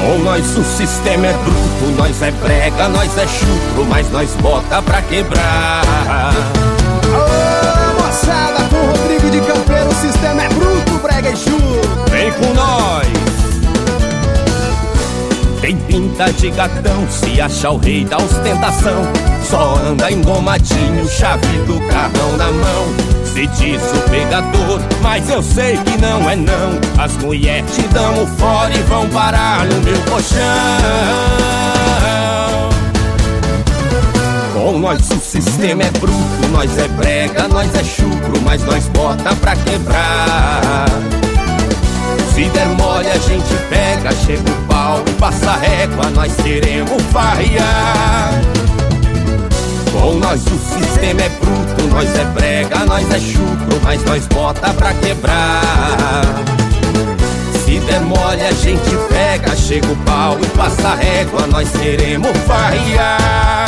Com nós o sistema é bruto, nós é brega, nós é chucro, mas nós bota pra quebrar. Alô, moçada, com o Rodrigo de Campeiro, o sistema é bruto, brega e chucro. Vem com nós! Tem pinta de gatão, se acha o rei da ostentação. Só anda engomadinho, chave do carrão na mão. Se diz o pegador, mas eu sei que não é não. As mulheres te dão o fora e vão parar no meu colchão. Com nós o sistema é bruto, nós é brega, nós é chucro, mas nós bota pra quebrar. Se der mole a gente pega, chega o pau e passa a régua, nós queremos farrear. Com nós o sistema é bruto, nós é brega, nós é chucro, mas nós bota pra quebrar. Se der mole a gente pega, chega o pau e passa a régua, nós queremos farrear.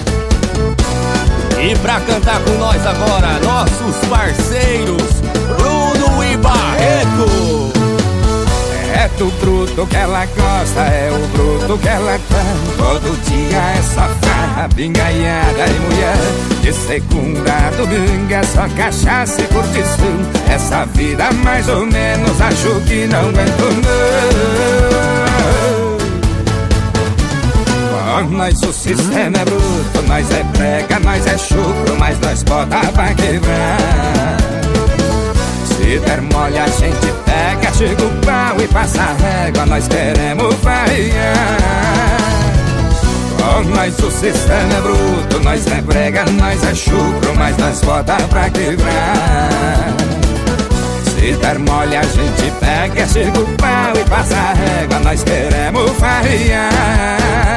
E pra cantar com nós agora, nossos parceiros Bruno e Barreto. É do bruto que ela gosta, é o bruto que ela quer. Todo dia é só farra, bingaiada e mulher. De segunda a domingo é só cachaça e curtição. Essa vida mais ou menos acho que não aguento não. Com nós o sistema é bruto, nós é brega, nós é chucro, mas nós bota pra quebrar. Se der mole a gente pega, chega o pau e passa a régua, nós queremos variar. Com nós o sistema é bruto, nós é brega, nós é chucro, mas nós bota pra quebrar. Se der mole a gente pega, chega o pau e passa a régua, nós queremos variar.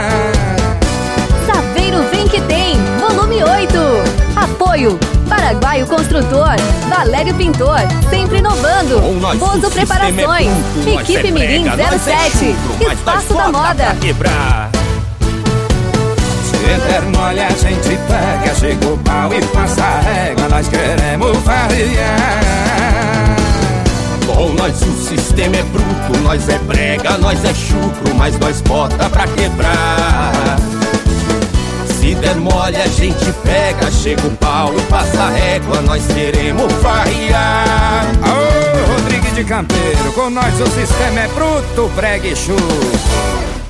Saveiro vem que tem, volume 8. Apoio Paraguaio Construtor, Valério Pintor, sempre inovando. Bozo Preparações, Equipe Mirim 07, Espaço da Moda. Se der mole a gente pega, chega o pau e passa a régua, nós queremos variar. Com nós o sistema é bruto, nós é brega, nós é chucro, mas nós bota pra quebrar. Se der mole a gente pega, chega o pau e passa a régua, nós queremos farrear. Ô, Rodrigo de Campeiro, com nós o sistema é bruto, brega e chucro.